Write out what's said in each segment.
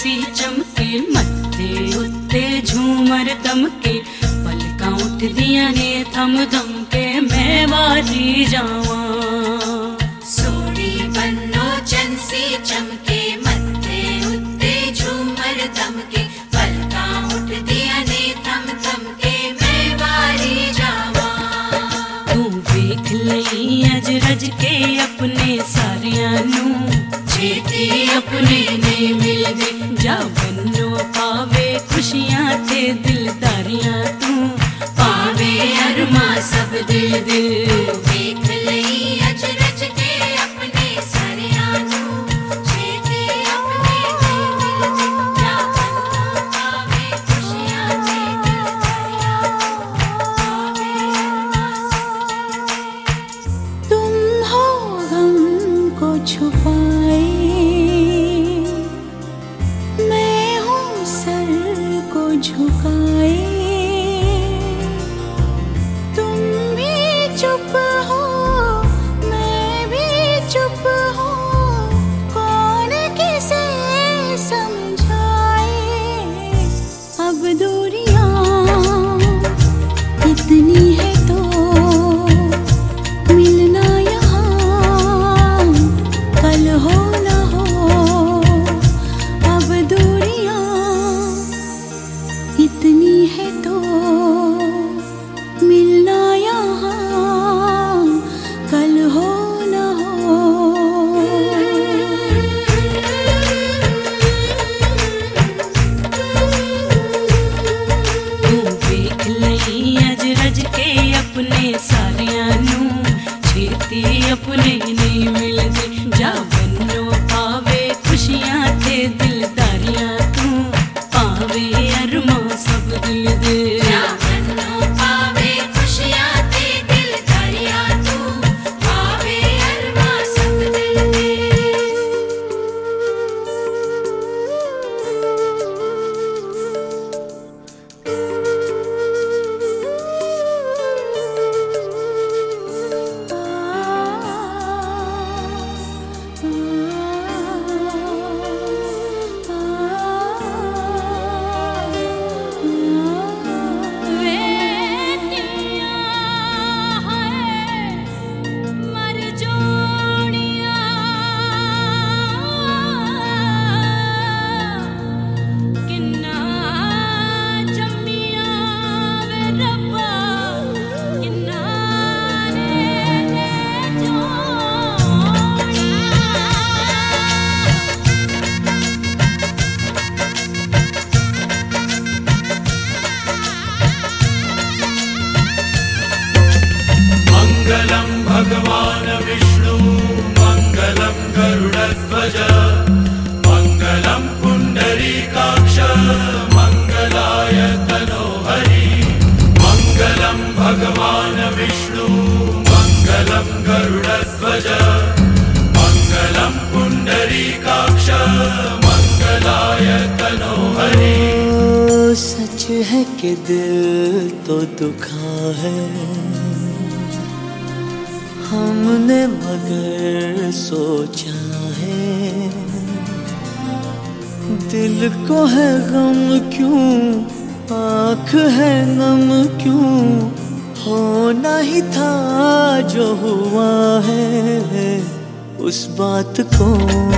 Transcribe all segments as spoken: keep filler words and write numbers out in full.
चंसी चमके मत्थे उत्ते झूमर दमके पलकां उठदियां ने थम थम के मैं वारी जावां। सोनी बन्नो चंसी चमके मत्थे उत्ते झूमर दमके पलकां उठदियां ने थम थम के मैं वारी जावां। तू वेख लई अज रज के अपने सारियां नू छेती अपने नहीं मिलदे जा बन्नो पावे खुशियां ते दिलदारियां तू पावे अरमा सब दिल दे। वेख लई अज रज के अपने सारियां नू छेती अपने नहीं मिलदे जा बन्नो पावे खुशियां ते दिलदारियां पावे अरमा सब दिल दे। तुम हो गम को छुपाए मैं हूँ सर को झुकाए। तुम भी चुप हो मैं भी चुप हूँ कौन किसे समझाए। अब दूरियां इतनी है तो मिलना यहाँ कल हो न हो। अब दूरियां इतनी है तो मिलना यहाँ कल हो न हो। तू वेख लई अज रज के अपने सारियां नू छेती अपने नहीं मिलदे जा बन्नो पावे खुशियां ते दिलदारियां तू पावे अरमा सब दिल दे। जा बन्नो पावे खुशियां ते दिलदारियां तू पावे अरमा सब दिल दे। मंगलम भगवान विष्णु मंगलम गरुड़ध्वज मंगलम पुंडरीकाक्ष मंगलाय तनोहरि। मंगलम भगवान विष्णु मंगलम गरुड़ध्वज मंगलम पुंडरीकाक्ष मंगलाय तनोहरि। सच है कि दिल तो दुखा है हमने मगर सोचा है। दिल को है गम क्यों आँख है नम क्यों होना ही था जो हुआ है। उस बात को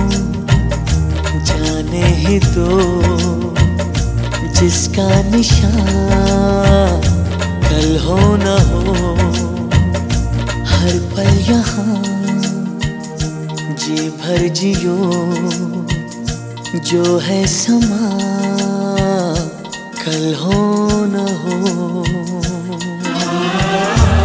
जाने ही दो जिसका निशान कल हो न हो। हर पल यहाँ जी भर जियो जो है समा कल हो न हो।